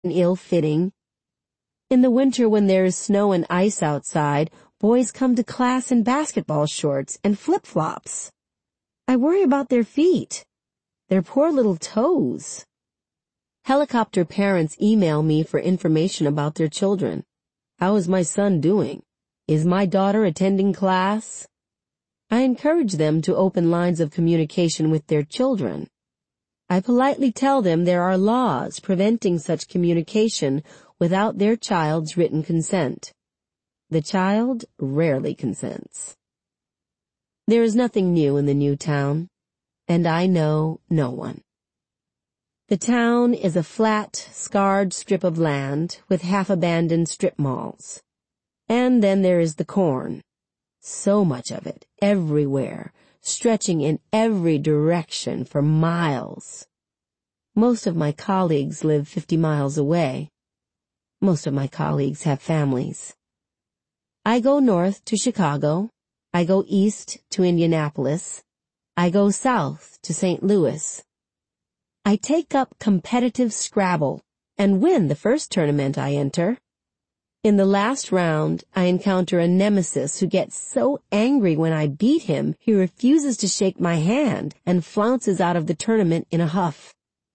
and ill-fitting. In the winter when there is snow and ice outside, boys come to class in basketball shorts and flip-flops. I worry about their feet, their poor little toes. Helicopter parents email me for information about their children. How is my son doing? Is my daughter attending class? I encourage them to open lines of communication with their children. I politely tell them there are laws preventing such communication without their child's written consent. The child rarely consents. There is nothing new in the new town, and I know no one. The town is a flat, scarred strip of land with half-abandoned strip malls. And then there is the corn. So much of it, everywhere, stretching in every direction for miles. Most of my colleagues live 50 miles away. Most of my colleagues have families. I go north to Chicago. I go east to Indianapolis. I go south to St. Louis. I take up competitive Scrabble and win the first tournament I enter. In the last round, I encounter a nemesis who gets so angry when I beat him, he refuses to shake my hand and flounces out of the tournament in a huff.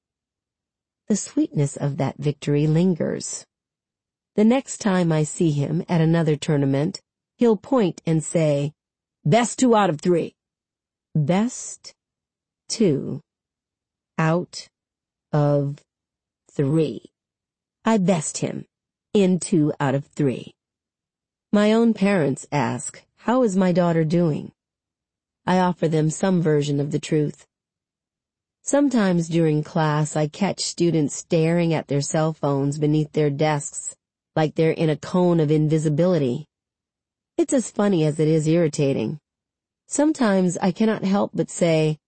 The sweetness of that victory lingers. The next time I see him at another tournament, he'll point and say, "Best 2 out of 3. Best 2 out of 3. I best him in 2 out of 3. My own parents ask, how is my daughter doing? I offer them some version of the truth. Sometimes during class I catch students staring at their cell phones beneath their desks, like they're in a cone of invisibility. It's as funny as it is irritating. Sometimes I cannot help but say,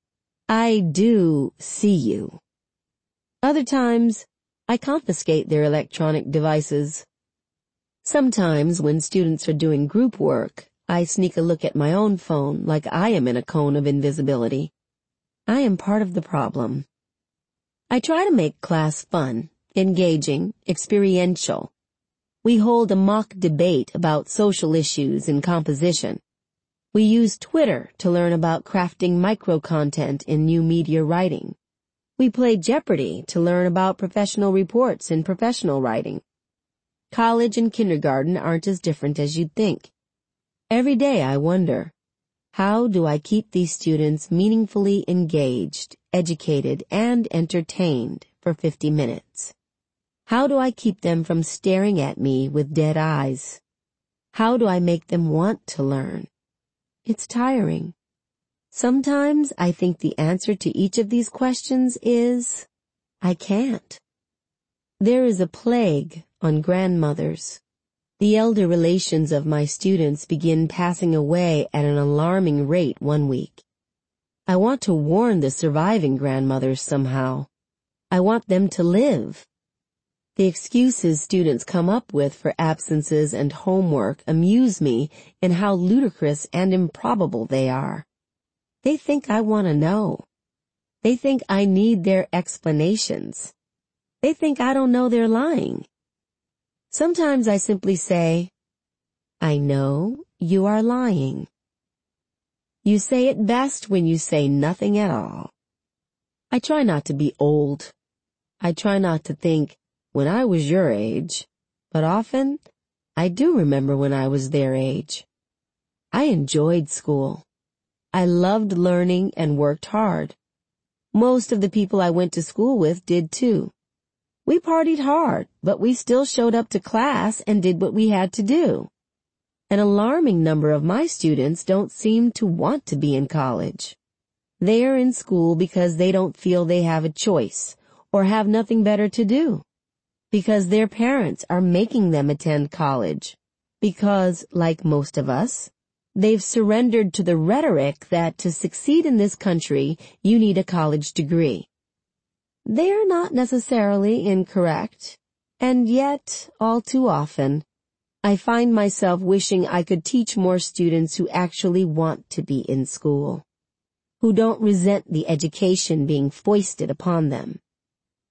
I do see you. Other times, I confiscate their electronic devices. Sometimes, when students are doing group work, I sneak a look at my own phone like I am in a cone of invisibility. I am part of the problem. I try to make class fun, engaging, experiential. We hold a mock debate about social issues and composition. We use Twitter to learn about crafting micro-content in new media writing. We play Jeopardy to learn about professional reports in professional writing. College and kindergarten aren't as different as you'd think. Every day I wonder, how do I keep these students meaningfully engaged, educated, and entertained for 50 minutes? How do I keep them from staring at me with dead eyes? How do I make them want to learn? It's tiring. Sometimes I think the answer to each of these questions is, I can't. There is a plague on grandmothers. The elder relations of my students begin passing away at an alarming rate one week. I want to warn the surviving grandmothers somehow. I want them to live. The excuses students come up with for absences and homework amuse me in how ludicrous and improbable they are. They think I want to know. They think I need their explanations. They think I don't know they're lying. Sometimes I simply say, I know you are lying. You say it best when you say nothing at all. I try not to be old. I try not to think, when I was your age, but often I do remember when I was their age. I enjoyed school. I loved learning and worked hard. Most of the people I went to school with did too. We partied hard, but we still showed up to class and did what we had to do. An alarming number of my students don't seem to want to be in college. They are in school because they don't feel they have a choice or have nothing better to do. Because their parents are making them attend college. Because, like most of us, they've surrendered to the rhetoric that to succeed in this country, you need a college degree. They're not necessarily incorrect, and yet, all too often, I find myself wishing I could teach more students who actually want to be in school, who don't resent the education being foisted upon them.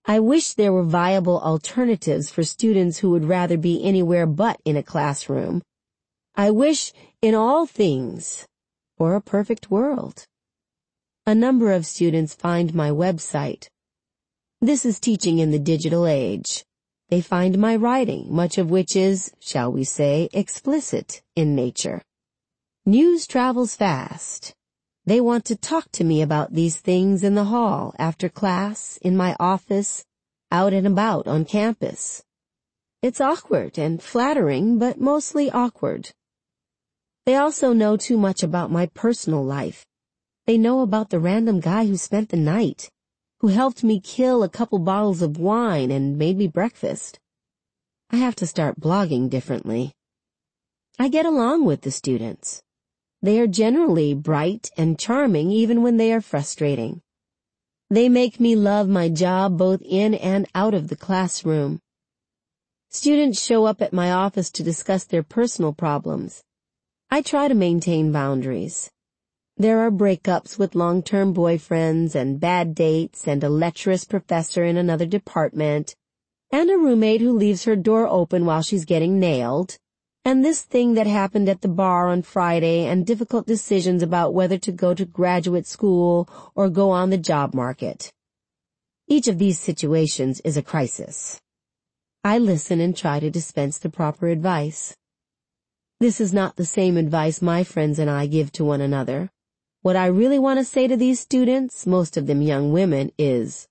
I wish there were viable alternatives for students who would rather be anywhere but in a classroom. I wish, in all things, for a perfect world. A number of students find my website. This is teaching in the digital age. They find my writing, much of which is, shall we say, explicit in nature. News travels fast. They want to talk to me about these things in the hall, after class, in my office, out and about on campus. It's awkward and flattering, but mostly awkward. They also know too much about my personal life. They know about the random guy who spent the night, who helped me kill a couple bottles of wine and made me breakfast. I have to start blogging differently. I get along with the students. They are generally bright and charming even when they are frustrating. They make me love my job both in and out of the classroom. Students show up at my office to discuss their personal problems. I try to maintain boundaries. There are breakups with long-term boyfriends and bad dates and a lecherous professor in another department and a roommate who leaves her door open while she's getting nailed, and this thing that happened at the bar on Friday and difficult decisions about whether to go to graduate school or go on the job market. Each of these situations is a crisis. I listen and try to dispense the proper advice. This is not the same advice my friends and I give to one another. What I really want to say to these students, most of them young women, is,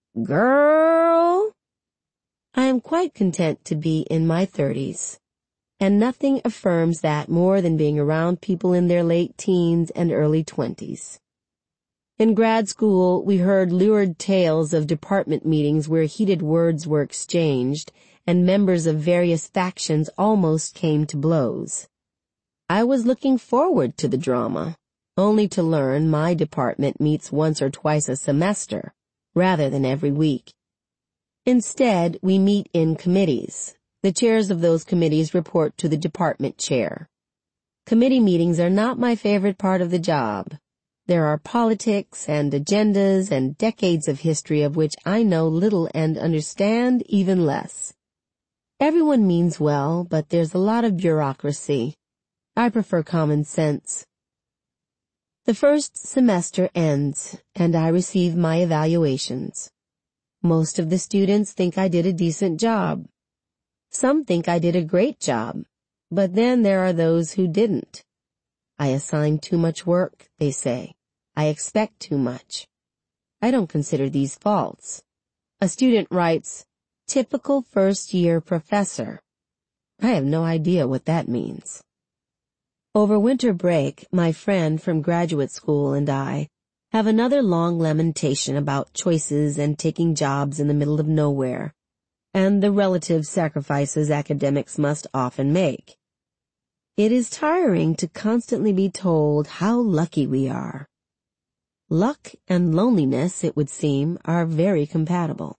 "Girl!" I am quite content to be in my 30s, and nothing affirms that more than being around people in their late teens and early 20s. In grad school, we heard lurid tales of department meetings where heated words were exchanged and members of various factions almost came to blows. I was looking forward to the drama, only to learn my department meets once or twice a semester, rather than every week. Instead, we meet in committees. The chairs of those committees report to the department chair. Committee meetings are not my favorite part of the job. There are politics and agendas and decades of history of which I know little and understand even less. Everyone means well, but there's a lot of bureaucracy. I prefer common sense. The first semester ends, and I receive my evaluations. Most of the students think I did a decent job. Some think I did a great job, but then there are those who didn't. I assign too much work, they say. I expect too much. I don't consider these faults. A student writes, "Typical first-year professor." I have no idea what that means. Over winter break, my friend from graduate school and I have another long lamentation about choices and taking jobs in the middle of nowhere, and the relative sacrifices academics must often make. It is tiring to constantly be told how lucky we are. Luck and loneliness, it would seem, are very compatible.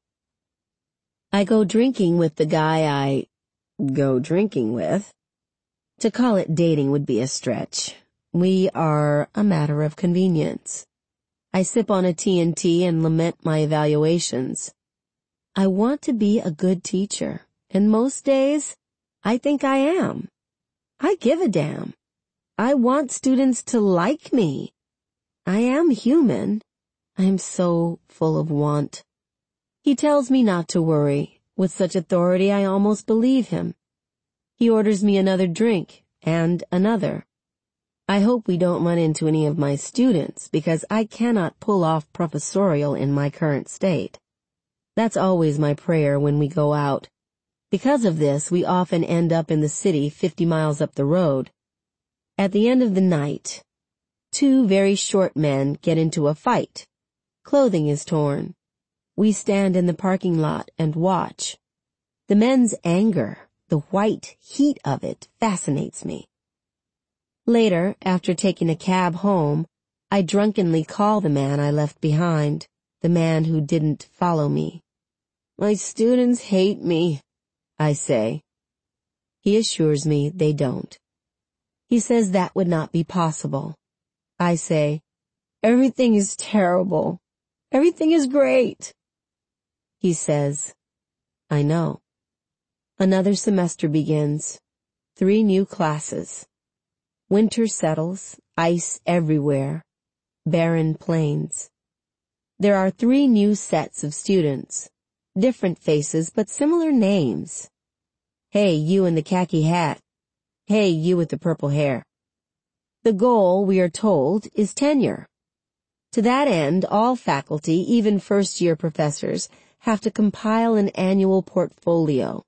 I go drinking with the guy I go drinking with. To call it dating would be a stretch. We are a matter of convenience. I sip on a T&T and lament my evaluations. I want to be a good teacher, and most days, I think I am. I give a damn. I want students to like me. I am human. I am so full of want. He tells me not to worry. With such authority, I almost believe him. He orders me another drink, and another. I hope we don't run into any of my students, because I cannot pull off professorial in my current state. That's always my prayer when we go out. Because of this, we often end up in the city 50 miles up the road. At the end of the night, two very short men get into a fight. Clothing is torn. We stand in the parking lot and watch. The men's anger, the white heat of it, fascinates me. Later, after taking a cab home, I drunkenly call the man I left behind, the man who didn't follow me. "My students hate me," I say. He assures me they don't. He says that would not be possible. I say, "Everything is terrible. Everything is great." He says, I know. Another semester begins. 3 new classes. Winter settles, ice everywhere. Barren plains. There are 3 new sets of students. Different faces, but similar names. Hey, you in the khaki hat. Hey, you with the purple hair. The goal, we are told, is tenure. To that end, all faculty, even first-year professors, have to compile an annual portfolio.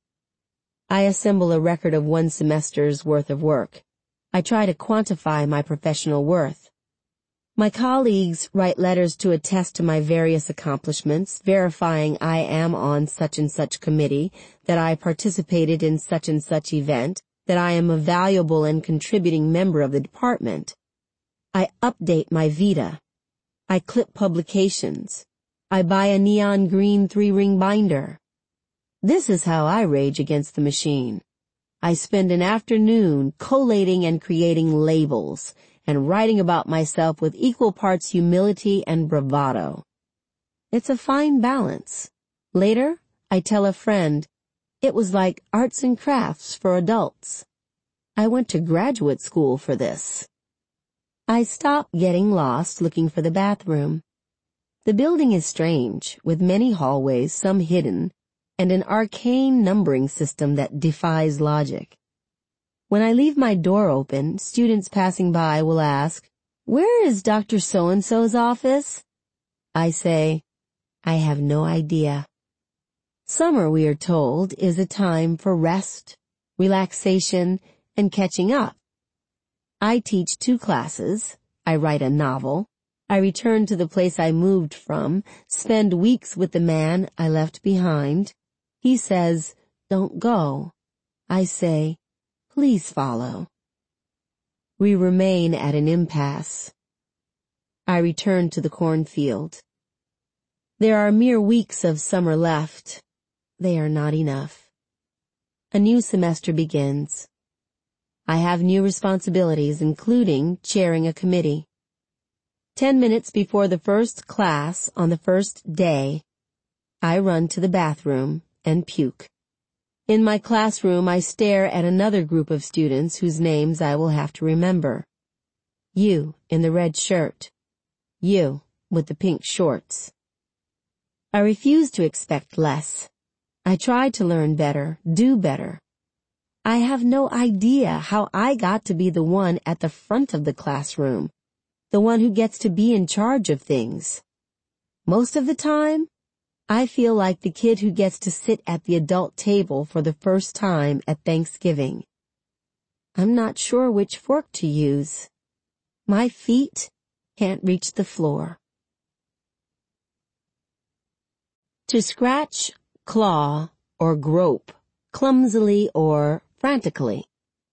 I assemble a record of 1 semester's worth of work. I try to quantify my professional worth. My colleagues write letters to attest to my various accomplishments, verifying I am on such and such committee, that I participated in such and such event, that I am a valuable and contributing member of the department. I update my vita. I clip publications. I buy a neon green 3-ring binder. This is how I rage against the machine. I spend an afternoon collating and creating labels and writing about myself with equal parts humility and bravado. It's a fine balance. Later, I tell a friend, it was like arts and crafts for adults. I went to graduate school for this. I stop getting lost looking for the bathroom. The building is strange, with many hallways, some hidden, and an arcane numbering system that defies logic. When I leave my door open, students passing by will ask, "Where is Dr. So-and-so's office?" I say, "I have no idea." Summer, we are told, is a time for rest, relaxation, and catching up. I teach 2 classes, I write a novel, I return to the place I moved from, spend weeks with the man I left behind. He says, "Don't go." I say, "Please follow." We remain at an impasse. I return to the cornfield. There are mere weeks of summer left. They are not enough. A new semester begins. I have new responsibilities, including chairing a committee. 10 minutes before the first class on the first day, I run to the bathroom and puke. In my classroom, I stare at another group of students whose names I will have to remember. You in the red shirt. You with the pink shorts. I refuse to expect less. I try to learn better, do better. I have no idea how I got to be the one at the front of the classroom, the one who gets to be in charge of things. Most of the time, I feel like the kid who gets to sit at the adult table for the first time at Thanksgiving. I'm not sure which fork to use. My feet can't reach the floor. To scratch, claw, or grope, clumsily or frantically.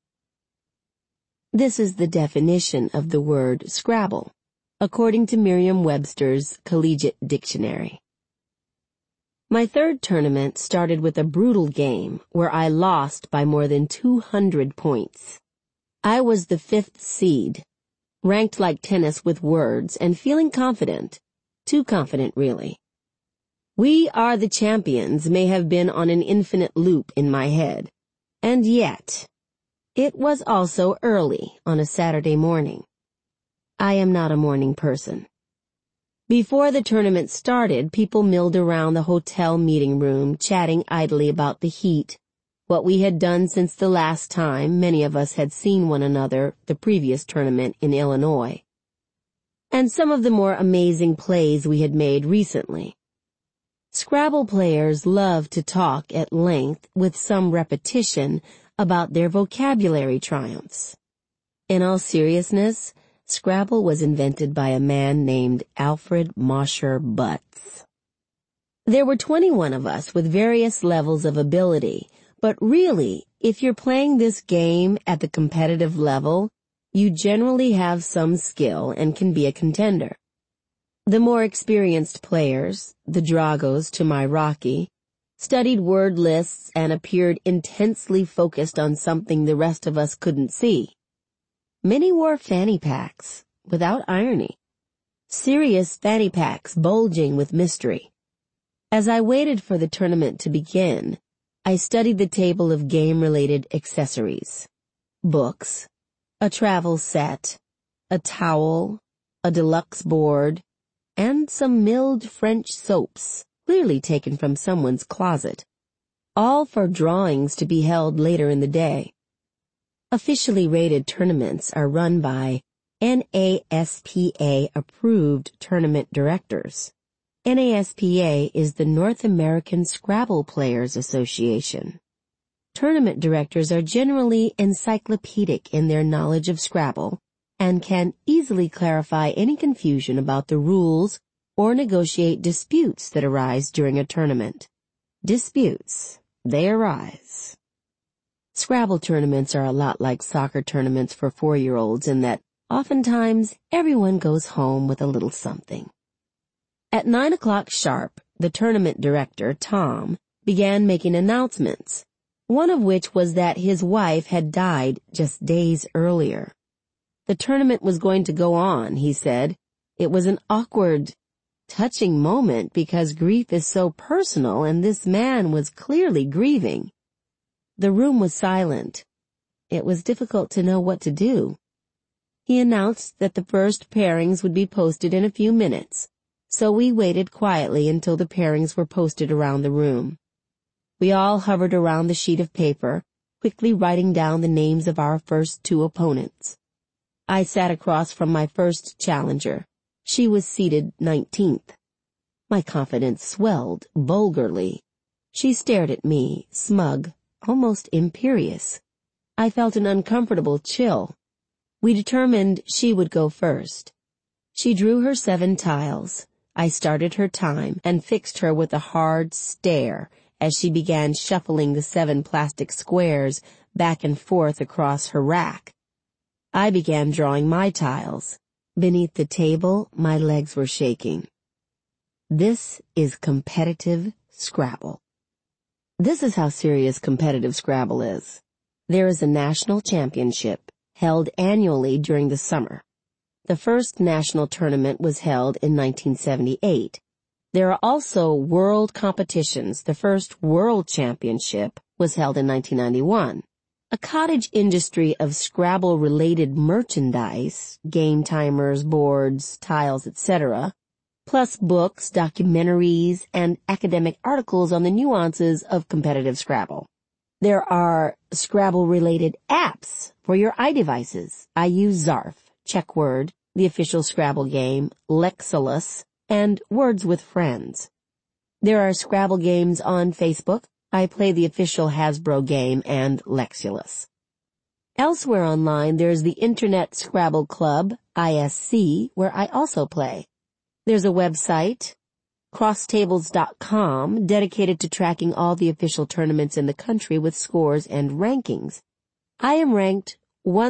This is the definition of the word Scrabble, according to Merriam-Webster's Collegiate Dictionary. My 3rd tournament started with a brutal game where I lost by more than 200 points. I was the 5th seed, ranked like tennis with words and feeling confident. Too confident, really. "We are the champions" may have been on an infinite loop in my head. And yet, it was also early on a Saturday morning. I am not a morning person. Before the tournament started, people milled around the hotel meeting room, chatting idly about the heat, what we had done since the last time many of us had seen one another, the previous tournament in Illinois, and some of the more amazing plays we had made recently. Scrabble players love to talk at length, with some repetition, about their vocabulary triumphs. In all seriousness, Scrabble was invented by a man named Alfred Mosher Butts. There were 21 of us with various levels of ability, but really, if you're playing this game at the competitive level, you generally have some skill and can be a contender. The more experienced players, the Dragos to my Rocky, studied word lists and appeared intensely focused on something the rest of us couldn't see. Many wore fanny packs, without irony. Serious fanny packs bulging with mystery. As I waited for the tournament to begin, I studied the table of game-related accessories. Books, a travel set, a towel, a deluxe board, and some milled French soaps, clearly taken from someone's closet, all for drawings to be held later in the day. Officially rated tournaments are run by NASPA-approved tournament directors. NASPA is the North American Scrabble Players Association. Tournament directors are generally encyclopedic in their knowledge of Scrabble and can easily clarify any confusion about the rules or negotiate disputes that arise during a tournament. Disputes, they arise. Scrabble tournaments are a lot like soccer tournaments for 4-year-olds in that oftentimes everyone goes home with a little something. At 9 o'clock sharp, the tournament director, Tom, began making announcements, one of which was that his wife had died just days earlier. The tournament was going to go on, he said. It was an awkward, touching moment because grief is so personal and this man was clearly grieving. The room was silent. It was difficult to know what to do. He announced that the first pairings would be posted in a few minutes, so we waited quietly until the pairings were posted around the room. We all hovered around the sheet of paper, quickly writing down the names of our first 2 opponents. I sat across from my first challenger. She was seated 19th. My confidence swelled vulgarly. She stared at me, smug, almost imperious. I felt an uncomfortable chill. We determined she would go first. She drew her 7 tiles. I started her time and fixed her with a hard stare as she began shuffling the 7 plastic squares back and forth across her rack. I began drawing my tiles. Beneath the table, my legs were shaking. This is competitive Scrabble. This is how serious competitive Scrabble is. There is a national championship held annually during the summer. The first national tournament was held in 1978. There are also world competitions. The first world championship was held in 1991. A cottage industry of Scrabble-related merchandise, game timers, boards, tiles, etc., plus books, documentaries, and academic articles on the nuances of competitive Scrabble. There are Scrabble-related apps for your iDevices. I use Zarf, Checkword, the official Scrabble game, Lexilus, and Words with Friends. There are Scrabble games on Facebook. I play the official Hasbro game and Lexilus. Elsewhere online, there's the Internet Scrabble Club, ISC, where I also play. There's a website, crosstables.com, dedicated to tracking all the official tournaments in the country with scores and rankings. I am ranked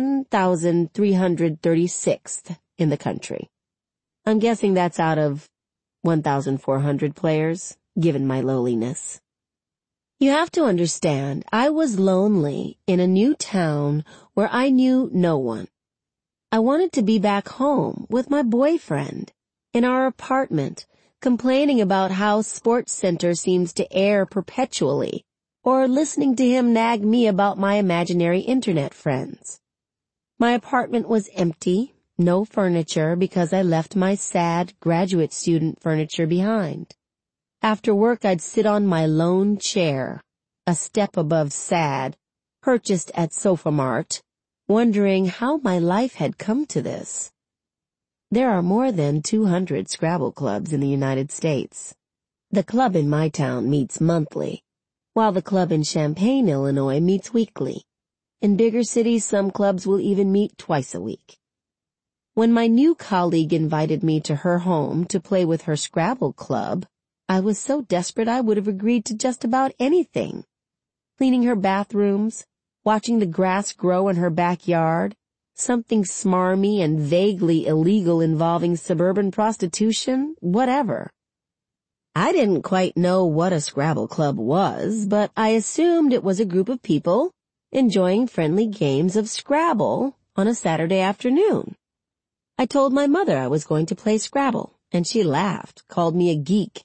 1,336th in the country. I'm guessing that's out of 1,400 players, given my lowliness. You have to understand, I was lonely in a new town where I knew no one. I wanted to be back home with my boyfriend, in our apartment, complaining about how SportsCenter seems to air perpetually, or listening to him nag me about my imaginary internet friends. My apartment was empty, no furniture because I left my sad graduate student furniture behind. After work I'd sit on my lone chair, a step above sad, purchased at SofaMart, wondering how my life had come to this. There are more than 200 Scrabble clubs in the United States. The club in my town meets monthly, while the club in Champaign, Illinois meets weekly. In bigger cities, some clubs will even meet twice a week. When my new colleague invited me to her home to play with her Scrabble club, I was so desperate I would have agreed to just about anything. Cleaning her bathrooms, watching the grass grow in her backyard, something smarmy and vaguely illegal involving suburban prostitution, whatever. I didn't quite know what a Scrabble club was, but I assumed it was a group of people enjoying friendly games of Scrabble on a Saturday afternoon. I told my mother I was going to play Scrabble, and she laughed, called me a geek,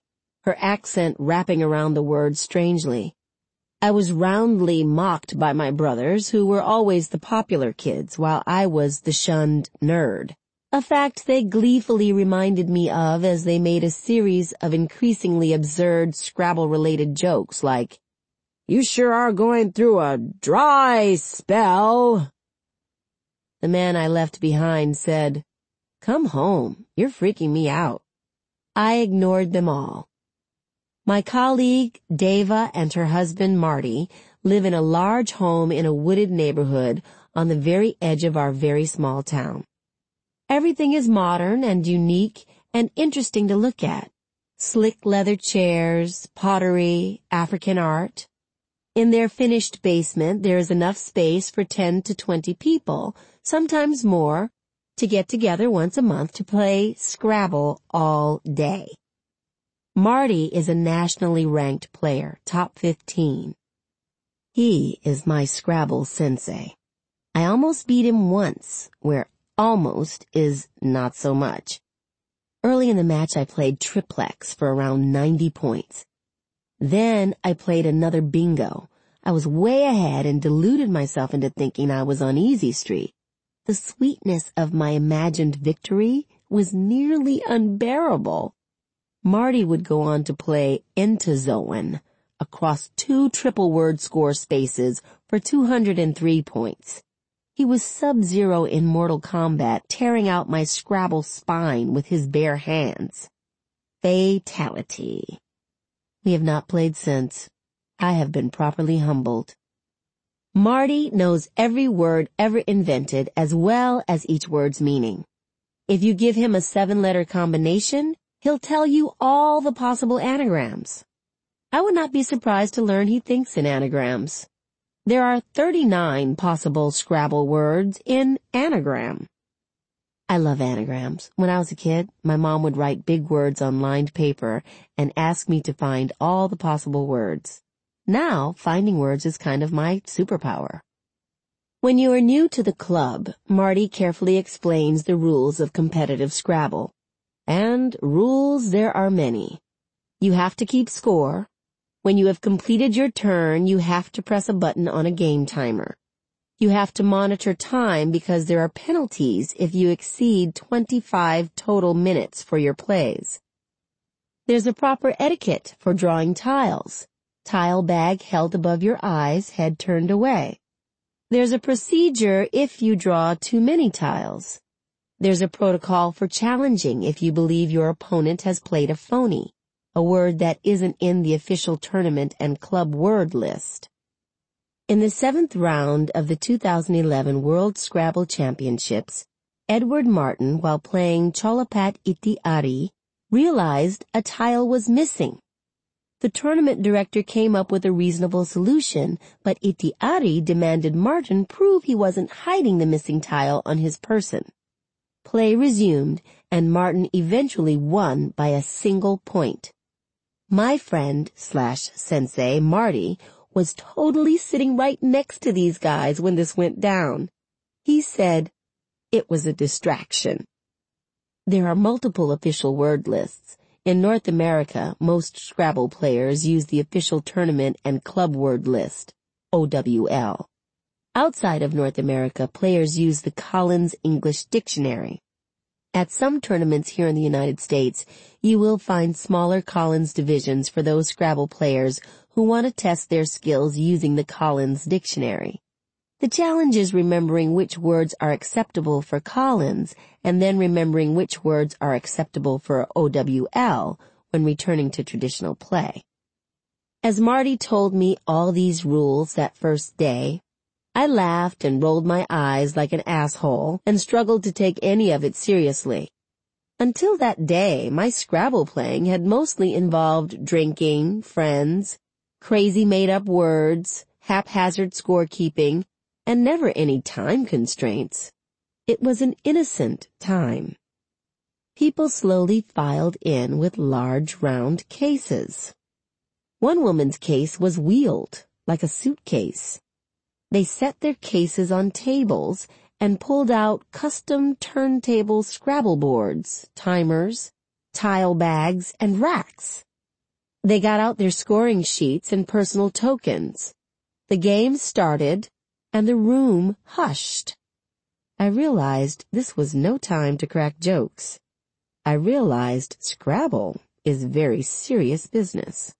her accent wrapping around the word strangely. I was roundly mocked by my brothers, who were always the popular kids, while I was the shunned nerd. A fact they gleefully reminded me of as they made a series of increasingly absurd Scrabble-related jokes like, "You sure are going through a dry spell." The man I left behind said, "Come home, you're freaking me out." I ignored them all. My colleague, Deva, and her husband, Marty, live in a large home in a wooded neighborhood on the very edge of our very small town. Everything is modern and unique and interesting to look at. Slick leather chairs, pottery, African art. In their finished basement, there is enough space for 10 to 20 people, sometimes more, to get together once a month to play Scrabble all day. Marty is a nationally ranked player, top 15. He is my Scrabble sensei. I almost beat him once, where almost is not so much. Early in the match I played triplex for around 90 points. Then I played another bingo. I was way ahead and deluded myself into thinking I was on easy street. The sweetness of my imagined victory was nearly unbearable. Marty would go on to play Entozoan across 2 triple-word score spaces for 203 points. He was Sub-Zero in Mortal Kombat, tearing out my Scrabble spine with his bare hands. Fatality. We have not played since. I have been properly humbled. Marty knows every word ever invented as well as each word's meaning. If you give him a 7-letter combination, he'll tell you all the possible anagrams. I would not be surprised to learn he thinks in anagrams. There are 39 possible Scrabble words in anagram. I love anagrams. When I was a kid, my mom would write big words on lined paper and ask me to find all the possible words. Now, finding words is kind of my superpower. When you are new to the club, Marty carefully explains the rules of competitive Scrabble. And rules there are many. You have to keep score. When you have completed your turn, you have to press a button on a game timer. You have to monitor time because there are penalties if you exceed 25 total minutes for your plays. There's a proper etiquette for drawing tiles. Tile bag held above your eyes, head turned away. There's a procedure if you draw too many tiles. There's a protocol for challenging if you believe your opponent has played a phony, a word that isn't in the official tournament and club word list. In the 7th round of the 2011 World Scrabble Championships, Edward Martin, while playing Cholapat Iti Ari, realized a tile was missing. The tournament director came up with a reasonable solution, but Iti Ari demanded Martin prove he wasn't hiding the missing tile on his person. Play resumed, and Martin eventually won by a single point. My friend/sensei, Marty, was totally sitting right next to these guys when this went down. He said it was a distraction. There are multiple official word lists. In North America, most Scrabble players use the official tournament and club word list, OWL. Outside of North America, players use the Collins English Dictionary. At some tournaments here in the United States, you will find smaller Collins divisions for those Scrabble players who want to test their skills using the Collins Dictionary. The challenge is remembering which words are acceptable for Collins and then remembering which words are acceptable for OWL when returning to traditional play. As Marty told me all these rules that first day, I laughed and rolled my eyes like an asshole and struggled to take any of it seriously. Until that day, my Scrabble playing had mostly involved drinking, friends, crazy made-up words, haphazard scorekeeping, and never any time constraints. It was an innocent time. People slowly filed in with large round cases. One woman's case was wheeled, like a suitcase. They set their cases on tables and pulled out custom turntable Scrabble boards, timers, tile bags, and racks. They got out their scoring sheets and personal tokens. The game started, and the room hushed. I realized this was no time to crack jokes. I realized Scrabble is very serious business.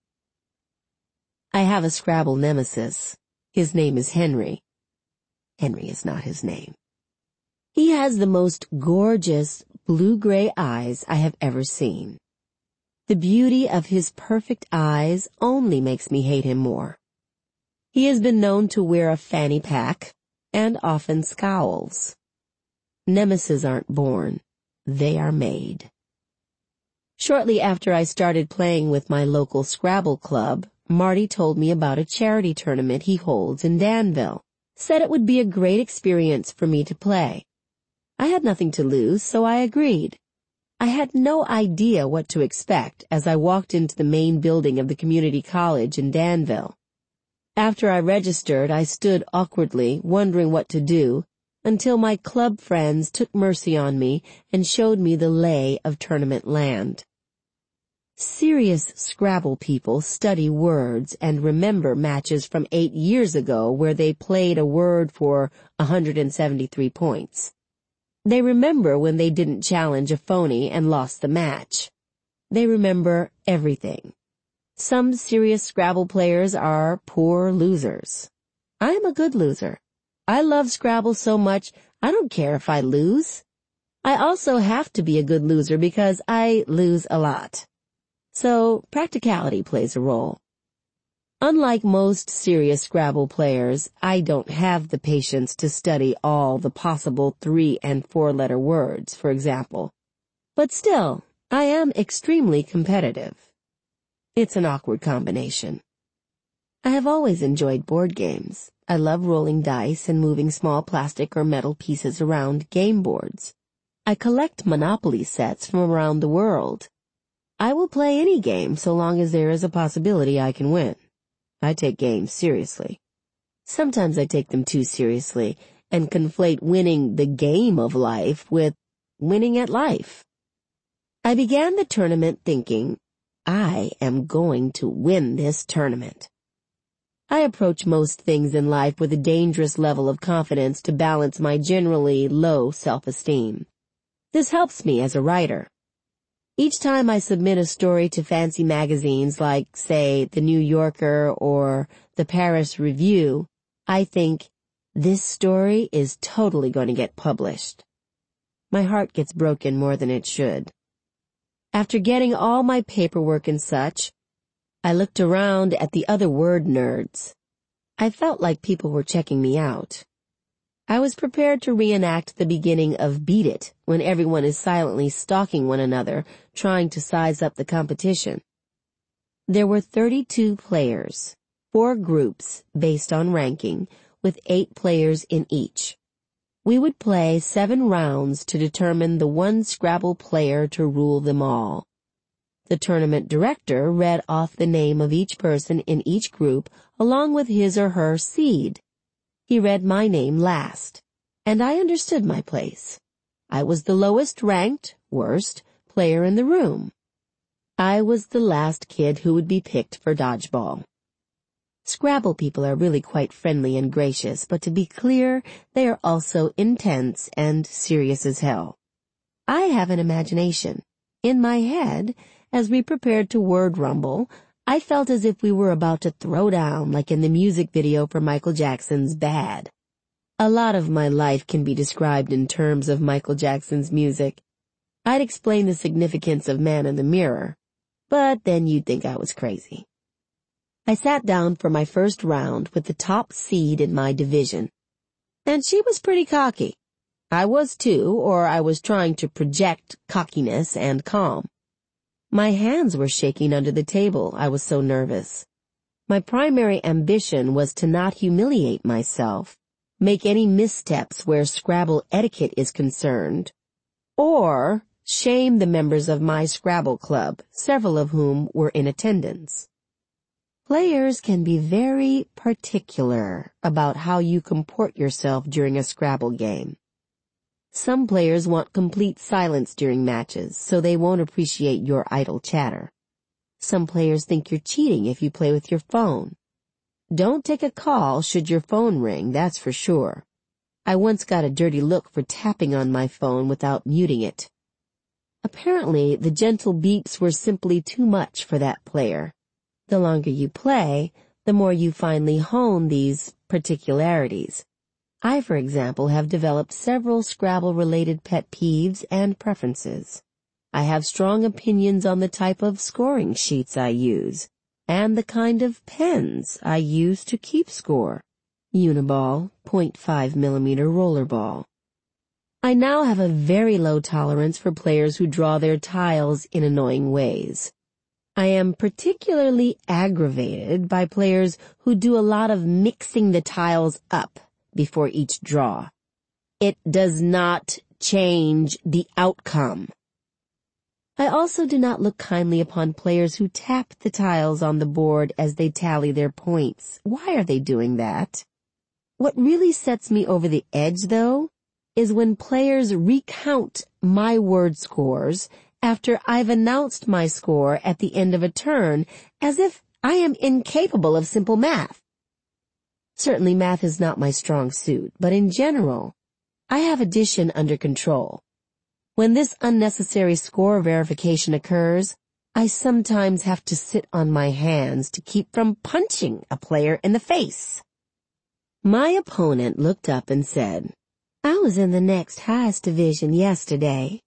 I have a Scrabble nemesis. His name is Henry. Henry is not his name. He has the most gorgeous blue-gray eyes I have ever seen. The beauty of his perfect eyes only makes me hate him more. He has been known to wear a fanny pack and often scowls. Nemesis aren't born, they are made. Shortly after I started playing with my local Scrabble club, Marty told me about a charity tournament he holds in Danville. Said it would be a great experience for me to play. I had nothing to lose, so I agreed. I had no idea what to expect as I walked into the main building of the community college in Danville. After I registered, I stood awkwardly, wondering what to do, until my club friends took mercy on me and showed me the lay of tournament land. Serious Scrabble people study words and remember matches from 8 years ago where they played a word for 173 points. They remember when they didn't challenge a phony and lost the match. They remember everything. Some serious Scrabble players are poor losers. I am a good loser. I love Scrabble so much, I don't care if I lose. I also have to be a good loser because I lose a lot. So, practicality plays a role. Unlike most serious Scrabble players, I don't have the patience to study all the possible 3- and 4-letter words, for example. But still, I am extremely competitive. It's an awkward combination. I have always enjoyed board games. I love rolling dice and moving small plastic or metal pieces around game boards. I collect Monopoly sets from around the world. I will play any game so long as there is a possibility I can win. I take games seriously. Sometimes I take them too seriously and conflate winning the game of life with winning at life. I began the tournament thinking, I am going to win this tournament. I approach most things in life with a dangerous level of confidence to balance my generally low self-esteem. This helps me as a writer. Each time I submit a story to fancy magazines like, say, The New Yorker or the Paris Review, I think, this story is totally going to get published. My heart gets broken more than it should. After getting all my paperwork and such, I looked around at the other word nerds. I felt like people were checking me out. I was prepared to reenact the beginning of Beat It, when everyone is silently stalking one another, trying to size up the competition. There were 32 players, 4 groups based on ranking, with 8 players in each. We would play 7 rounds to determine the one Scrabble player to rule them all. The tournament director read off the name of each person in each group along with his or her seed. He read my name last, and I understood my place. I was the lowest ranked, worst, player in the room. I was the last kid who would be picked for dodgeball. Scrabble people are really quite friendly and gracious, but to be clear, they are also intense and serious as hell. I have an imagination. In my head, as we prepared to word rumble, I felt as if we were about to throw down like in the music video for Michael Jackson's Bad. A lot of my life can be described in terms of Michael Jackson's music. I'd explain the significance of Man in the Mirror, but then you'd think I was crazy. I sat down for my first round with the top seed in my division, and she was pretty cocky. I was too, or I was trying to project cockiness and calm. My hands were shaking under the table, I was so nervous. My primary ambition was to not humiliate myself, make any missteps where Scrabble etiquette is concerned, or shame the members of my Scrabble club, several of whom were in attendance. Players can be very particular about how you comport yourself during a Scrabble game. Some players want complete silence during matches, so they won't appreciate your idle chatter. Some players think you're cheating if you play with your phone. Don't take a call should your phone ring, that's for sure. I once got a dirty look for tapping on my phone without muting it. Apparently, the gentle beeps were simply too much for that player. The longer you play, the more you finally hone these particularities. I, for example, have developed several Scrabble-related pet peeves and preferences. I have strong opinions on the type of scoring sheets I use, and the kind of pens I use to keep score. Uniball, 0.5mm rollerball. I now have a very low tolerance for players who draw their tiles in annoying ways. I am particularly aggravated by players who do a lot of mixing the tiles up before each draw. It does not change the outcome. I also do not look kindly upon players who tap the tiles on the board as they tally their points. Why are they doing that? What really sets me over the edge, though, is when players recount my word scores after I've announced my score at the end of a turn, as if I am incapable of simple math. Certainly math is not my strong suit, but in general, I have addition under control. When this unnecessary score verification occurs, I sometimes have to sit on my hands to keep from punching a player in the face. My opponent looked up and said, "I was in the next highest division yesterday."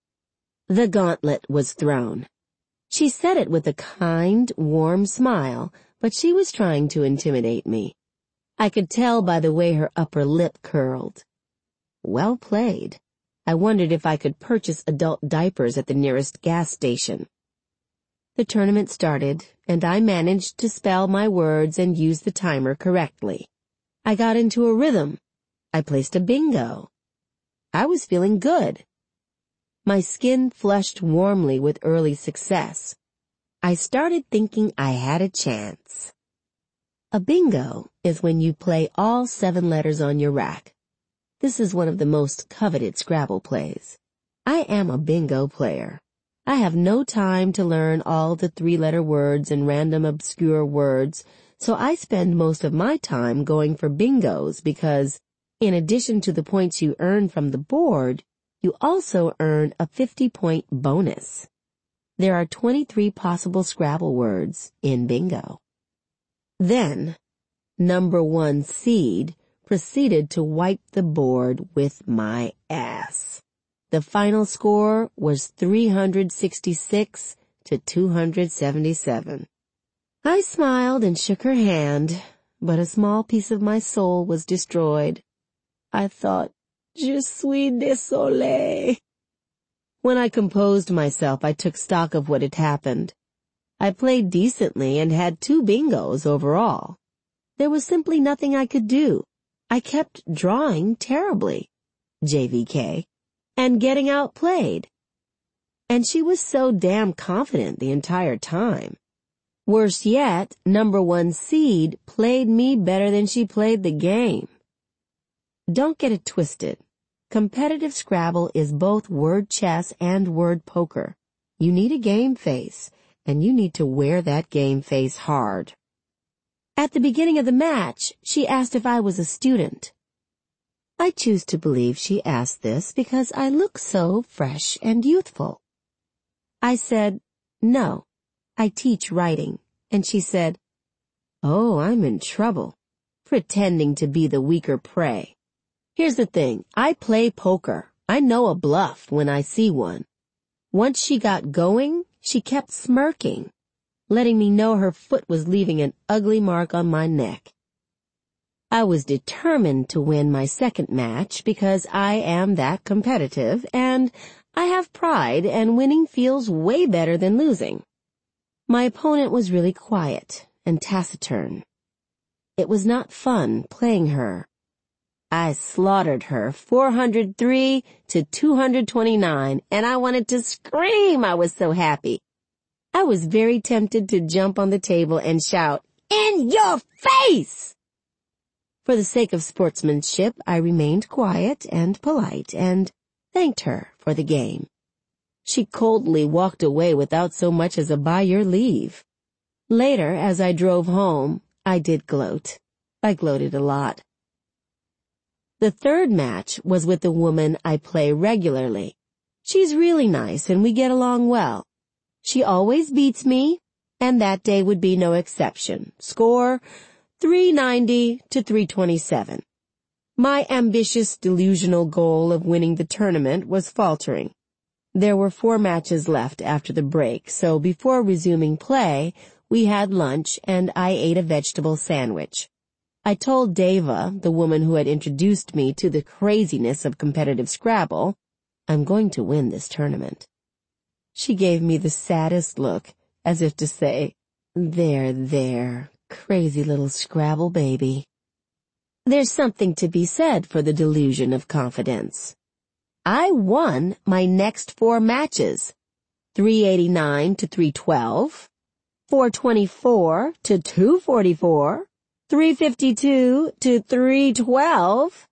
The gauntlet was thrown. She said it with a kind, warm smile, but she was trying to intimidate me. I could tell by the way her upper lip curled. Well played. I wondered if I could purchase adult diapers at the nearest gas station. The tournament started, and I managed to spell my words and use the timer correctly. I got into a rhythm. I placed a bingo. I was feeling good. My skin flushed warmly with early success. I started thinking I had a chance. A bingo is when you play all 7 letters on your rack. This is one of the most coveted Scrabble plays. I am a bingo player. I have no time to learn all the 3-letter words and random obscure words, so I spend most of my time going for bingos because, in addition to the points you earn from the board, you also earn a 50-point bonus. There are 23 possible Scrabble words in bingo. Then, number 1 seed proceeded to wipe the board with my ass. The final score was 366 to 277. I smiled and shook her hand, but a small piece of my soul was destroyed. I thought, "Je suis désolé." When I composed myself, I took stock of what had happened. I played decently and had 2 bingos overall. There was simply nothing I could do. I kept drawing terribly, JVK, and getting outplayed. And she was so damn confident the entire time. Worse yet, number 1 seed played me better than she played the game. Don't get it twisted. Competitive Scrabble is both word chess and word poker. You need a game face, and you need to wear that game face hard. At the beginning of the match, she asked if I was a student. I choose to believe she asked this because I look so fresh and youthful. I said, "No, I teach writing," and she said, "Oh, I'm in trouble," pretending to be the weaker prey. Here's the thing, I play poker. I know a bluff when I see one. Once she got going, she kept smirking, letting me know her foot was leaving an ugly mark on my neck. I was determined to win my second match because I am that competitive, and I have pride, and winning feels way better than losing. My opponent was really quiet and taciturn. It was not fun playing her. I slaughtered her 403 to 229, and I wanted to scream. I was so happy. I was very tempted to jump on the table and shout, "In your face!" For the sake of sportsmanship, I remained quiet and polite and thanked her for the game. She coldly walked away without so much as a "by your leave." Later, as I drove home, I did gloat. I gloated a lot. The third match was with a woman I play regularly. She's really nice and we get along well. She always beats me, and that day would be no exception. Score 390 to 327. My ambitious, delusional goal of winning the tournament was faltering. There were 4 matches left after the break, so before resuming play, we had lunch and I ate a vegetable sandwich. I told Deva, the woman who had introduced me to the craziness of competitive Scrabble, "I'm going to win this tournament." She gave me the saddest look, as if to say, There, crazy little Scrabble baby." There's something to be said for the delusion of confidence. I won my next 4 matches, 389 to 312, 424 to 244, 352 to 312,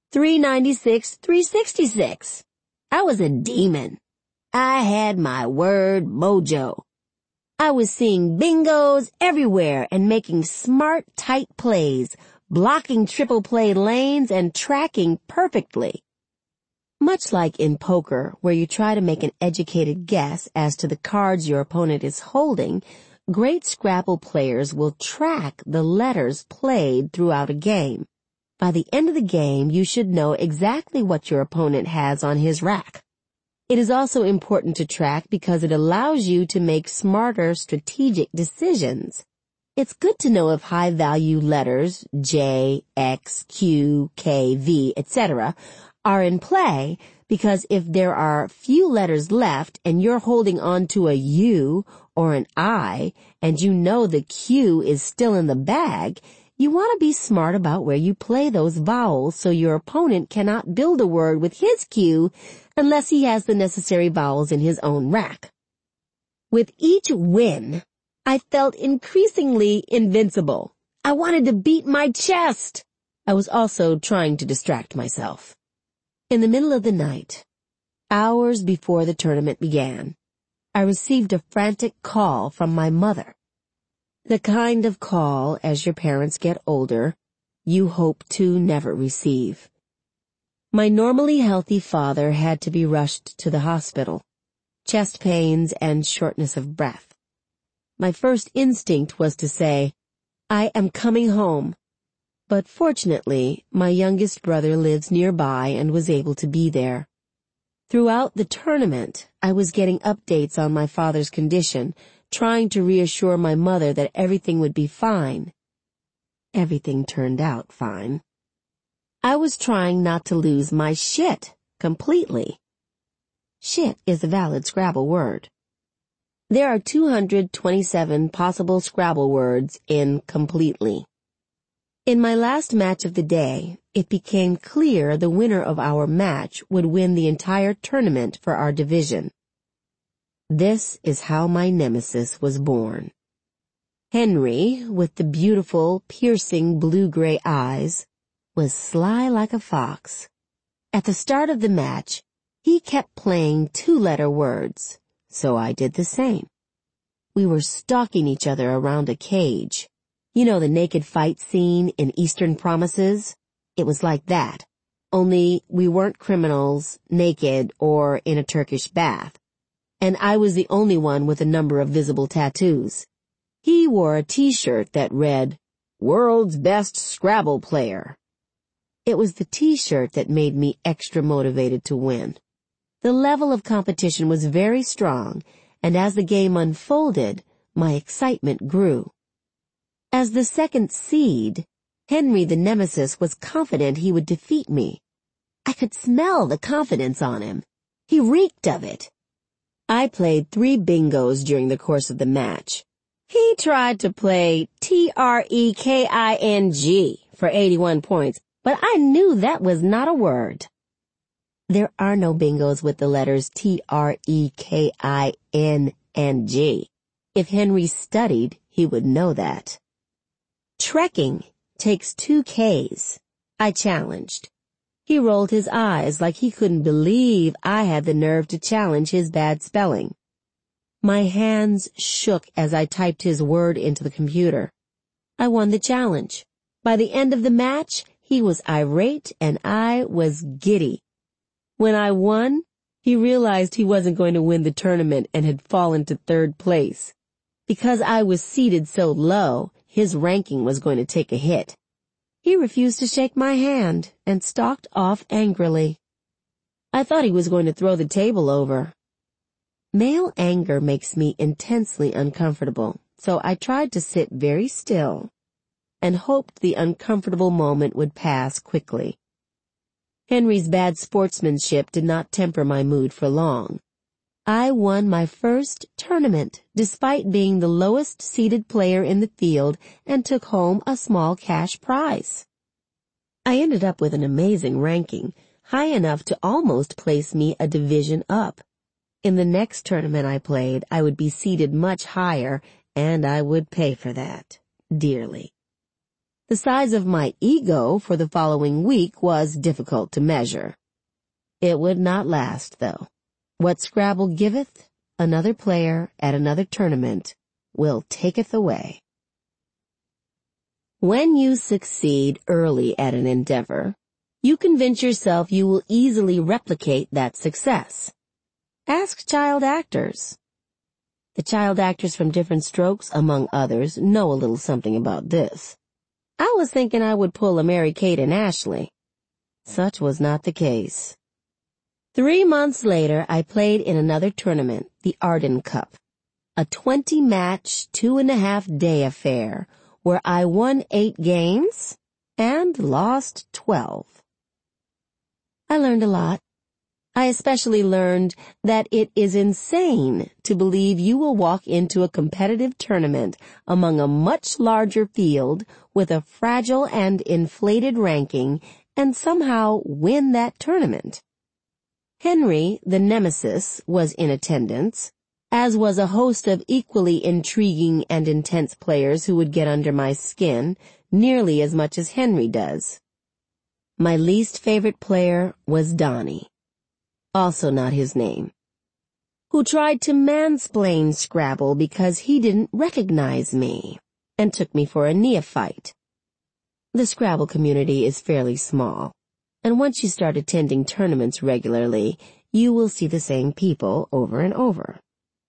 396, 366. I was a demon. I had my word mojo. I was seeing bingos everywhere and making smart, tight plays, blocking triple play lanes and tracking perfectly. Much like in poker, where you try to make an educated guess as to the cards your opponent is holding, great Scrabble players will track the letters played throughout a game. By the end of the game, you should know exactly what your opponent has on his rack. It is also important to track because it allows you to make smarter strategic decisions. It's good to know if high-value letters, J, X, Q, K, V, etc., are in play, because if there are few letters left and you're holding on to a U or an I and you know the Q is still in the bag, you want to be smart about where you play those vowels so your opponent cannot build a word with his Q unless he has the necessary vowels in his own rack. With each win, I felt increasingly invincible. I wanted to beat my chest. I was also trying to distract myself. In the middle of the night, hours before the tournament began, I received a frantic call from my mother. The kind of call, as your parents get older, you hope to never receive. My normally healthy father had to be rushed to the hospital. Chest pains and shortness of breath. My first instinct was to say, "I am coming home." But fortunately, my youngest brother lives nearby and was able to be there. Throughout the tournament, I was getting updates on my father's condition, trying to reassure my mother that everything would be fine. Everything turned out fine. I was trying not to lose my shit completely. Shit is a valid Scrabble word. There are 227 possible Scrabble words in completely. In my last match of the day, it became clear the winner of our match would win the entire tournament for our division. This is how my nemesis was born. Henry, with the beautiful, piercing blue-gray eyes, was sly like a fox. At the start of the match, he kept playing 2-letter words, so I did the same. We were stalking each other around a cage. You know the naked fight scene in Eastern Promises? It was like that, only we weren't criminals, naked, or in a Turkish bath. And I was the only one with a number of visible tattoos. He wore a t-shirt that read, "World's Best Scrabble Player." It was the t-shirt that made me extra motivated to win. The level of competition was very strong, and as the game unfolded, my excitement grew. As the second seed, Henry the Nemesis was confident he would defeat me. I could smell the confidence on him. He reeked of it. I played 3 bingos during the course of the match. He tried to play TREKING for 81 points, but I knew that was not a word. There are no bingos with the letters TREKIN and G. If Henry studied, he would know that. Trekking takes 2 Ks. I challenged. He rolled his eyes like he couldn't believe I had the nerve to challenge his bad spelling. My hands shook as I typed his word into the computer. I won the challenge. By the end of the match, he was irate and I was giddy. When I won, he realized he wasn't going to win the tournament and had fallen to third place. Because I was seated so low, his ranking was going to take a hit. He refused to shake my hand and stalked off angrily. I thought he was going to throw the table over. Male anger makes me intensely uncomfortable, so I tried to sit very still and hoped the uncomfortable moment would pass quickly. Henry's bad sportsmanship did not temper my mood for long. I won my first tournament despite being the lowest seeded player in the field and took home a small cash prize. I ended up with an amazing ranking, high enough to almost place me a division up. In the next tournament I played, I would be seated much higher, and I would pay for that dearly. The size of my ego for the following week was difficult to measure. It would not last, though. What Scrabble giveth, another player at another tournament will taketh away. When you succeed early at an endeavor, you convince yourself you will easily replicate that success. Ask child actors. The child actors from Diff'rent Strokes, among others, know a little something about this. I was thinking I would pull a Mary-Kate and Ashley. Such was not the case. 3 months later, I played in another tournament, the Arden Cup, a 20-match, 2.5-day affair, where I won 8 games and lost 12. I learned a lot. I especially learned that it is insane to believe you will walk into a competitive tournament among a much larger field with a fragile and inflated ranking and somehow win that tournament. Henry, the nemesis, was in attendance, as was a host of equally intriguing and intense players who would get under my skin nearly as much as Henry does. My least favorite player was Donnie, also not his name, who tried to mansplain Scrabble because he didn't recognize me and took me for a neophyte. The Scrabble community is fairly small, and once you start attending tournaments regularly, you will see the same people over and over.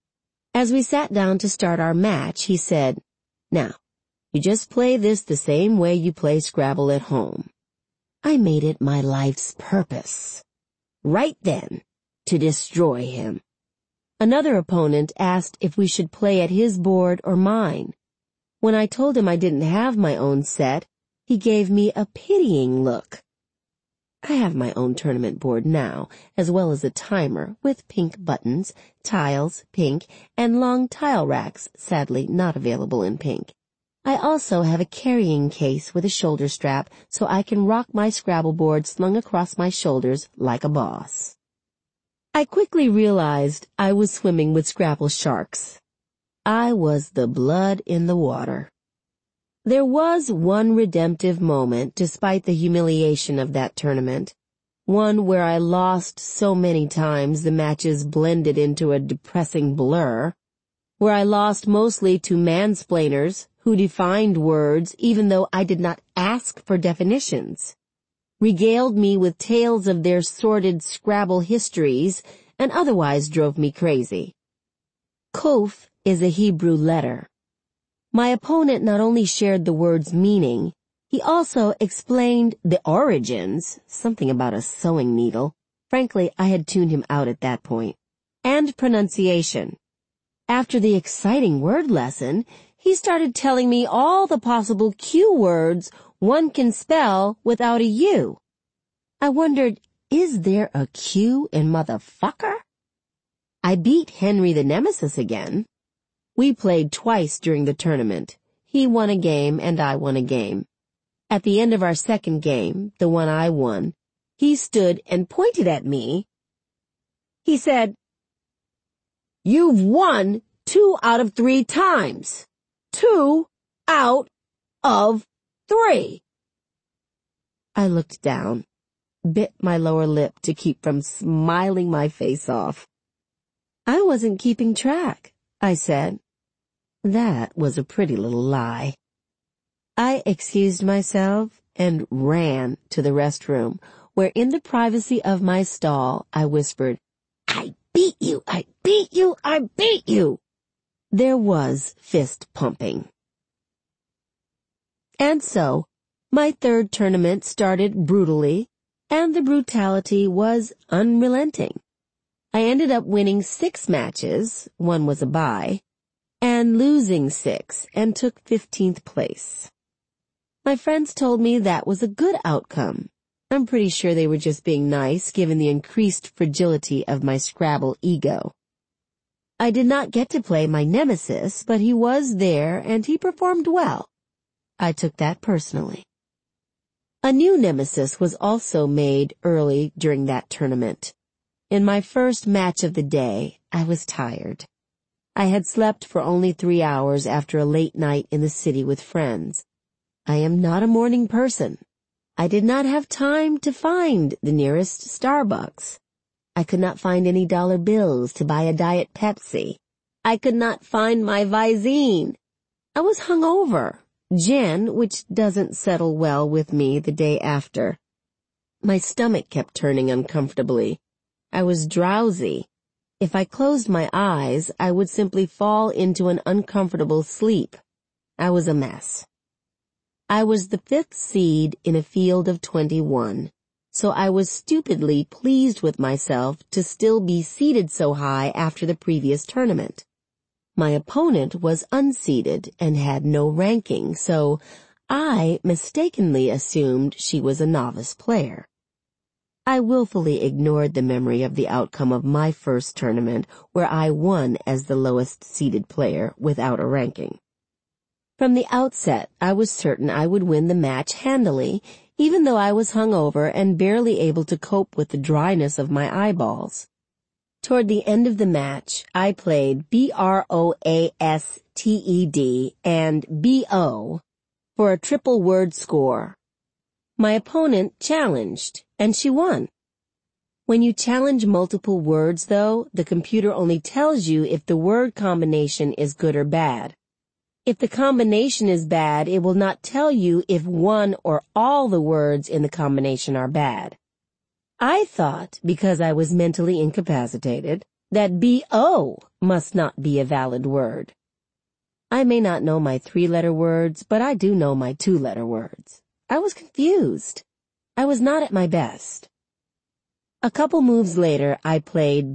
As we sat down to start our match, he said, "Now, you just play this the same way you play Scrabble at home." I made it my life's purpose, right then, to destroy him. Another opponent asked if we should play at his board or mine. When I told him I didn't have my own set, he gave me a pitying look. I have my own tournament board now, as well as a timer with pink buttons, tiles, pink, and long tile racks, sadly not available in pink. I also have a carrying case with a shoulder strap so I can rock my Scrabble board slung across my shoulders like a boss. I quickly realized I was swimming with Scrabble sharks. I was the blood in the water. There was one redemptive moment despite the humiliation of that tournament, one where I lost so many times the matches blended into a depressing blur, where I lost mostly to mansplainers who defined words even though I did not ask for definitions, regaled me with tales of their sordid Scrabble histories, and otherwise drove me crazy. Kof is a Hebrew letter. My opponent not only shared the word's meaning, he also explained the origins, something about a sewing needle. Frankly, I had tuned him out at that point. And pronunciation. After the exciting word lesson, he started telling me all the possible Q words one can spell without a U. I wondered, is there a Q in motherfucker? I beat Henry the Nemesis again. We played twice during the tournament. He won a game and I won a game. At the end of our second game, the one I won, he stood and pointed at me. He said, "You've won 2 out of 3 times. 2 out of 3. I looked down. bit my lower lip to keep from smiling my face off. I wasn't keeping track, I said. That was a pretty little lie. I excused myself and ran to the restroom, where in the privacy of my stall I whispered, "I beat you! I beat you! I beat you!" There was fist pumping. And so, my third tournament started brutally, and the brutality was unrelenting. I ended up winning 6 matches, one was a bye, and losing 6 and took 15th place. My friends told me that was a good outcome. I'm pretty sure they were just being nice given the increased fragility of my Scrabble ego. I did not get to play my nemesis, but he was there and he performed well. I took that personally. A new nemesis was also made early during that tournament. In my first match of the day, I was tired. I had slept for only 3 hours after a late night in the city with friends. I am not a morning person. I did not have time to find the nearest Starbucks. I could not find any dollar bills to buy a Diet Pepsi. I could not find my Visine. I was hungover, gin, which doesn't settle well with me the day after. My stomach kept turning uncomfortably. I was drowsy. If I closed my eyes, I would simply fall into an uncomfortable sleep. I was a mess. I was the 5th seed in a field of 21, so I was stupidly pleased with myself to still be seeded so high after the previous tournament. My opponent was unseeded and had no ranking, so I mistakenly assumed she was a novice player. I willfully ignored the memory of the outcome of my first tournament, where I won as the lowest seeded player without a ranking. From the outset, I was certain I would win the match handily, even though I was hungover and barely able to cope with the dryness of my eyeballs. Toward the end of the match, I played BROASTED and BO for a triple word score. My opponent challenged, and she won. When you challenge multiple words, though, the computer only tells you if the word combination is good or bad. If the combination is bad, it will not tell you if one or all the words in the combination are bad. I thought, because I was mentally incapacitated, that BO must not be a valid word. I may not know my 3-letter words, but I do know my 2-letter words. I was confused. I was not at my best. A couple moves later, I played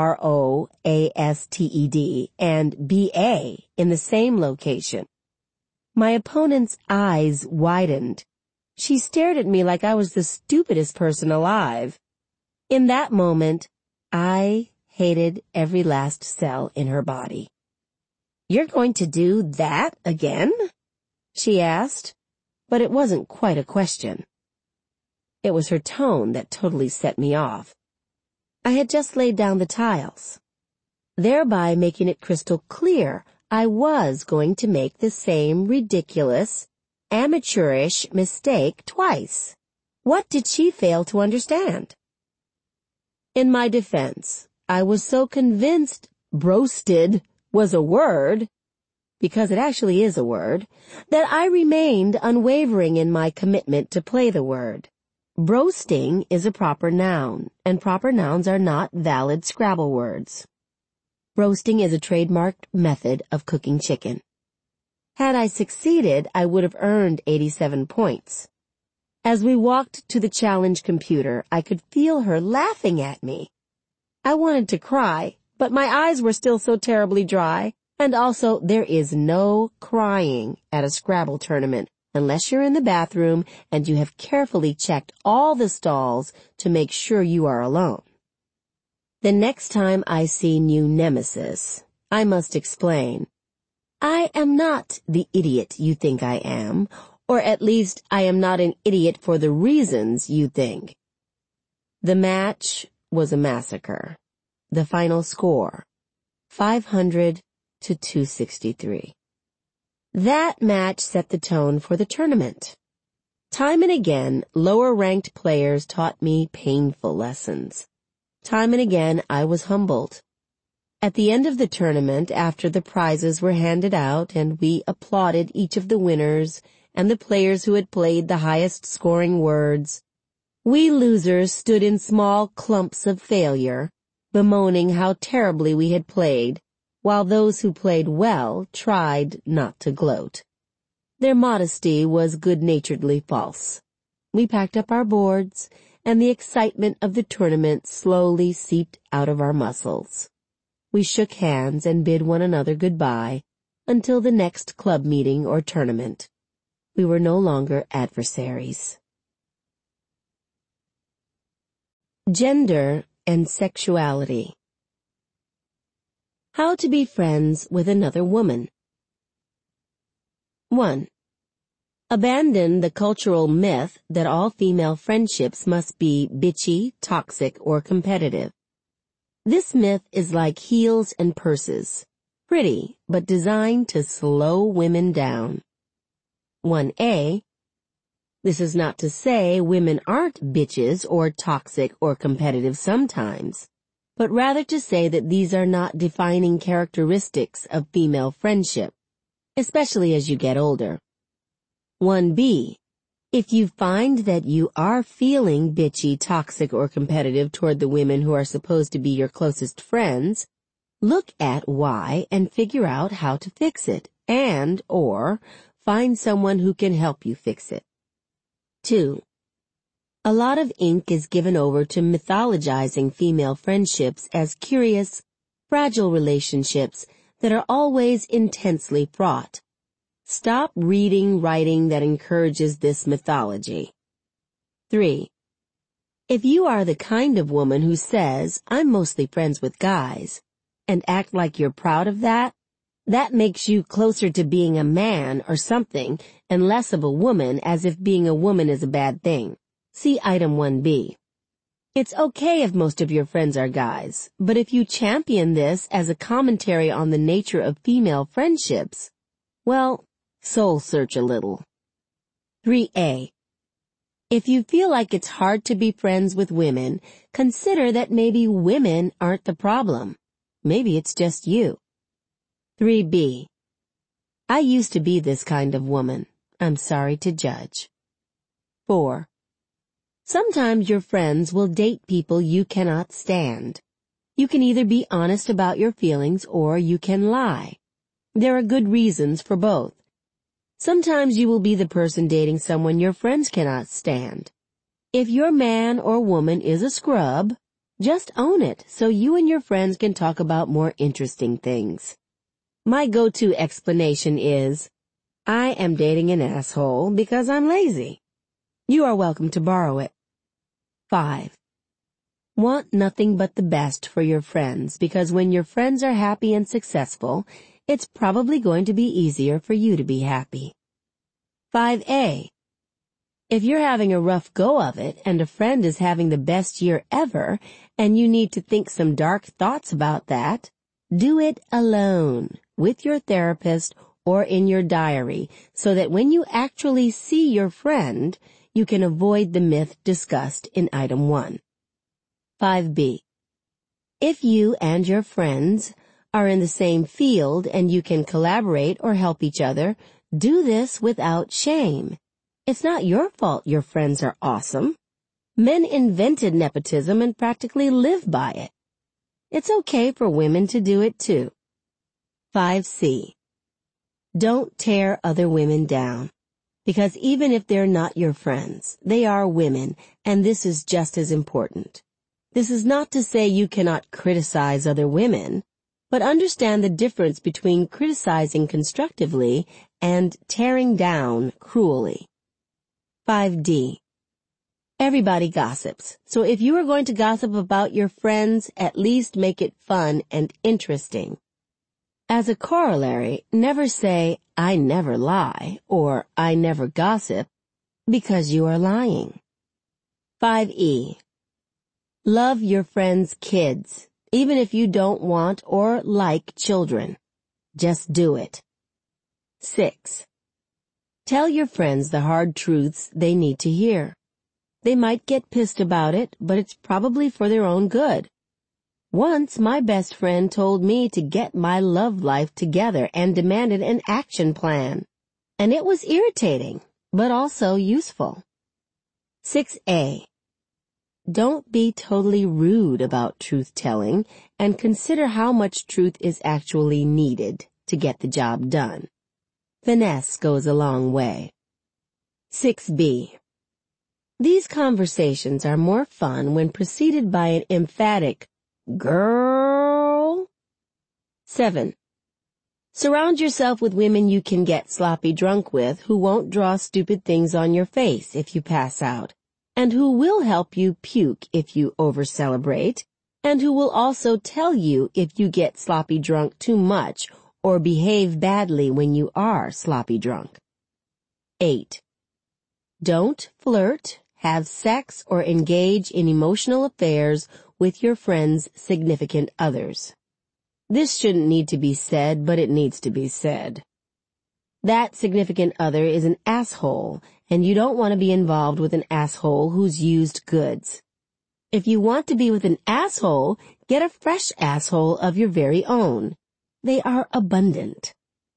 BROASTED and BA in the same location. My opponent's eyes widened. She stared at me like I was the stupidest person alive. In that moment, I hated every last cell in her body. "You're going to do that again?" she asked, but it wasn't quite a question. It was her tone that totally set me off. I had just laid down the tiles, thereby making it crystal clear I was going to make the same ridiculous, amateurish mistake twice. What did she fail to understand? In my defense, I was so convinced "broasted" was a word, because it actually is a word, that I remained unwavering in my commitment to play the word. Broasting is a proper noun, and proper nouns are not valid Scrabble words. Roasting is a trademarked method of cooking chicken. Had I succeeded, I would have earned 87 points. As we walked to the challenge computer, I could feel her laughing at me. I wanted to cry, but my eyes were still so terribly dry, and also there is no crying at a Scrabble tournament unless you're in the bathroom and you have carefully checked all the stalls to make sure you are alone. The next time I see new nemesis, I must explain. I am not the idiot you think I am, or at least I am not an idiot for the reasons you think. The match was a massacre. The final score, 500 to 263. That match set the tone for the tournament. Time and again, lower-ranked players taught me painful lessons. Time and again, I was humbled. At the end of the tournament, after the prizes were handed out and we applauded each of the winners and the players who had played the highest scoring words, we losers stood in small clumps of failure, bemoaning how terribly we had played, while those who played well tried not to gloat. Their modesty was good-naturedly false. We packed up our boards, and the excitement of the tournament slowly seeped out of our muscles. We shook hands and bid one another goodbye until the next club meeting or tournament. We were no longer adversaries. Gender and sexuality. How to be friends with another woman. 1. Abandon the cultural myth that all female friendships must be bitchy, toxic, or competitive. This myth is like heels and purses, pretty, but designed to slow women down. 1A. This is not to say women aren't bitches or toxic or competitive sometimes, but rather to say that these are not defining characteristics of female friendship, especially as you get older. 1B. If you find that you are feeling bitchy, toxic, or competitive toward the women who are supposed to be your closest friends, look at why and figure out how to fix it, or find someone who can help you fix it. 2. A lot of ink is given over to mythologizing female friendships as curious, fragile relationships that are always intensely fraught. Stop reading writing that encourages this mythology. 3. If you are the kind of woman who says, "I'm mostly friends with guys," and act like you're proud of that, that makes you closer to being a man or something and less of a woman, as if being a woman is a bad thing. See item 1B. It's okay if most of your friends are guys, but if you champion this as a commentary on the nature of female friendships, well, soul search a little. 3A. If you feel like it's hard to be friends with women, consider that maybe women aren't the problem. Maybe it's just you. 3B. I used to be this kind of woman. I'm sorry to judge. 4. Sometimes your friends will date people you cannot stand. You can either be honest about your feelings or you can lie. There are good reasons for both. Sometimes you will be the person dating someone your friends cannot stand. If your man or woman is a scrub, just own it so you and your friends can talk about more interesting things. My go-to explanation is, I am dating an asshole because I'm lazy. You are welcome to borrow it. 5. Want nothing but the best for your friends because when your friends are happy and successful, it's probably going to be easier for you to be happy. 5A. If you're having a rough go of it and a friend is having the best year ever and you need to think some dark thoughts about that, do it alone, with your therapist or in your diary, so that when you actually see your friend, you can avoid the myth discussed in item 1. 5B. If you and your friends are in the same field and you can collaborate or help each other, do this without shame. It's not your fault your friends are awesome. Men invented nepotism and practically live by it. It's okay for women to do it too. 5C. Don't tear other women down. Because even if they're not your friends, they are women, and this is just as important. This is not to say you cannot criticize other women, but understand the difference between criticizing constructively and tearing down cruelly. 5D. Everybody gossips, so if you are going to gossip about your friends, at least make it fun and interesting. As a corollary, never say, "I never lie," or "I never gossip," because you are lying. 5E. Love your friends' kids, even if you don't want or like children. Just do it. 6. Tell your friends the hard truths they need to hear. They might get pissed about it, but it's probably for their own good. Once my best friend told me to get my love life together and demanded an action plan. And it was irritating, but also useful. 6A. Don't be totally rude about truth-telling and consider how much truth is actually needed to get the job done. Finesse goes a long way. 6B. These conversations are more fun when preceded by an emphatic, girl. 7. Surround yourself with women you can get sloppy drunk with who won't draw stupid things on your face if you pass out, and who will help you puke if you over-celebrate, and who will also tell you if you get sloppy drunk too much or behave badly when you are sloppy drunk. 8. Don't flirt, have sex, or engage in emotional affairs with your friends' significant others. This shouldn't need to be said, but it needs to be said. That significant other is an asshole, and you don't want to be involved with an asshole who's used goods. If you want to be with an asshole, get a fresh asshole of your very own. They are abundant.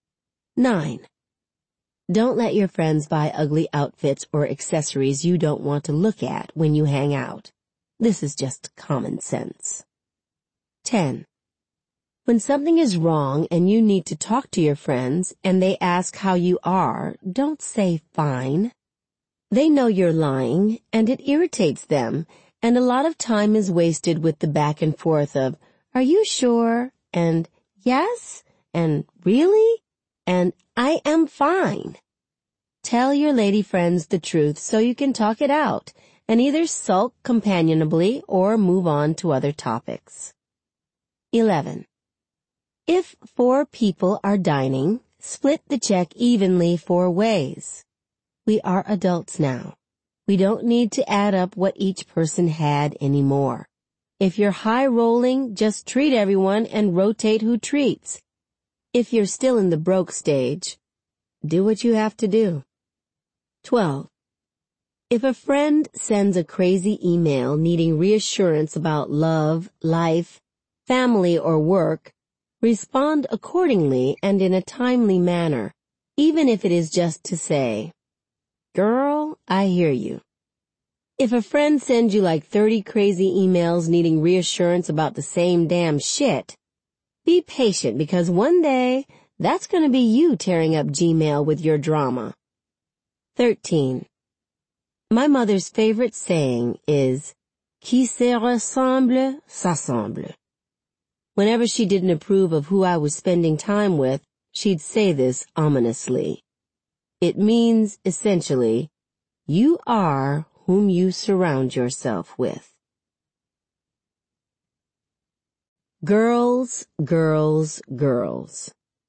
9. Don't let your friends buy ugly outfits or accessories you don't want to look at when you hang out. This is just common sense. 10. When something is wrong and you need to talk to your friends and they ask how you are, don't say fine. They know you're lying and it irritates them, and a lot of time is wasted with the back and forth of, are you sure? And yes? And really? And I am fine. Tell your lady friends the truth so you can talk it out and either sulk companionably or move on to other topics. 11. If 4 people are dining, split the check evenly 4 ways. We are adults now. We don't need to add up what each person had anymore. If you're high-rolling, just treat everyone and rotate who treats. If you're still in the broke stage, do what you have to do. 12. If a friend sends a crazy email needing reassurance about love, life, family, or work, respond accordingly and in a timely manner, even if it is just to say, girl, I hear you. If a friend sends you like 30 crazy emails needing reassurance about the same damn shit, be patient because one day that's going to be you tearing up Gmail with your drama. 13. My mother's favorite saying is, qui se ressemble, s'assemble. Whenever she didn't approve of who I was spending time with, she'd say this ominously. It means, essentially, you are whom you surround yourself with. Girls, girls, girls.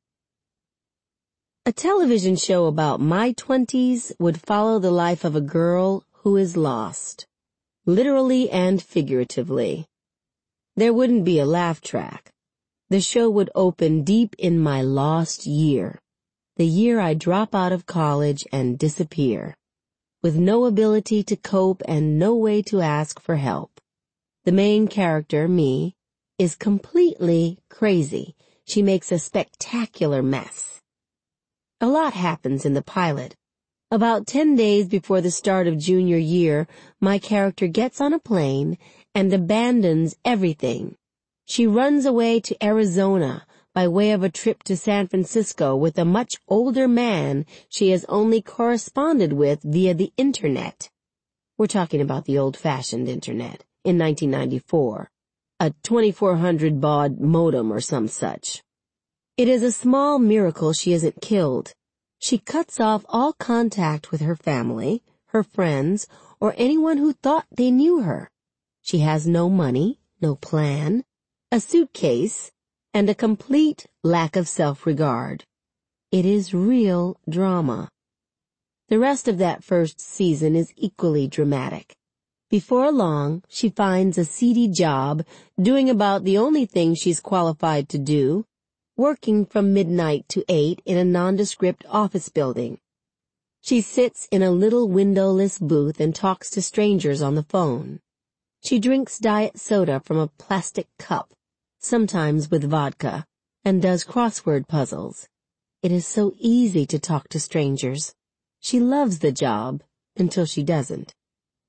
A television show about my 20s would follow the life of a girl who is lost, literally and figuratively. There wouldn't be a laugh track. The show would open deep in my lost year, the year I drop out of college and disappear, with no ability to cope and no way to ask for help. The main character, me, is completely crazy. She makes a spectacular mess. A lot happens in the pilot. About 10 days before the start of junior year, my character gets on a plane and abandons everything. She runs away to Arizona by way of a trip to San Francisco with a much older man she has only corresponded with via the internet. We're talking about the old-fashioned internet in 1994, a 2400 baud modem or some such. It is a small miracle she isn't killed. She cuts off all contact with her family, her friends, or anyone who thought they knew her. She has no money, no plan, a suitcase, and a complete lack of self-regard. It is real drama. The rest of that first season is equally dramatic. Before long, she finds a seedy job doing about the only thing she's qualified to do, working from midnight to 8 in a nondescript office building. She sits in a little windowless booth and talks to strangers on the phone. She drinks diet soda from a plastic cup, sometimes with vodka, and does crossword puzzles. It is so easy to talk to strangers. She loves the job until she doesn't.